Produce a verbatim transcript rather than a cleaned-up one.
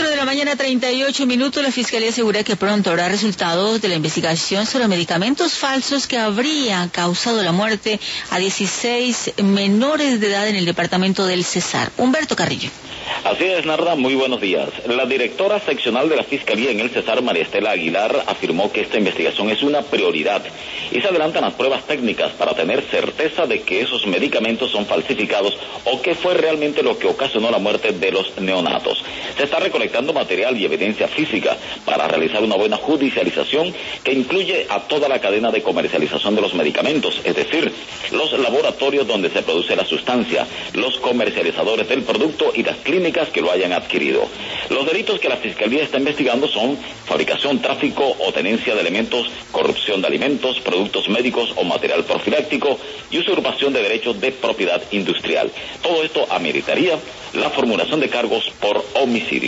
Cuatro de la mañana, treinta y ocho minutos. La Fiscalía asegura que pronto habrá resultados de la investigación sobre medicamentos falsos que habrían causado la muerte a dieciséis menores de edad en el departamento del Cesar. Humberto Carrillo. Así es, Narda, muy buenos días. La directora seccional de la Fiscalía en el Cesar, María Estela Aguilar, afirmó que esta investigación es una prioridad y se adelantan las pruebas técnicas para tener certeza de que esos medicamentos son falsificados o qué fue realmente lo que ocasionó la muerte de los neonatos. Se está recolectando material y evidencia física para realizar una buena judicialización que incluye a toda la cadena de comercialización de los medicamentos, es decir, los laboratorios donde se produce la sustancia, los comercializadores del producto y las clínicas que lo hayan adquirido. Los delitos que la Fiscalía está investigando son fabricación, tráfico o tenencia de elementos, corrupción de alimentos, productos médicos o material profiláctico y usurpación de derechos de propiedad industrial. Todo esto ameritaría la formulación de cargos por homicidio.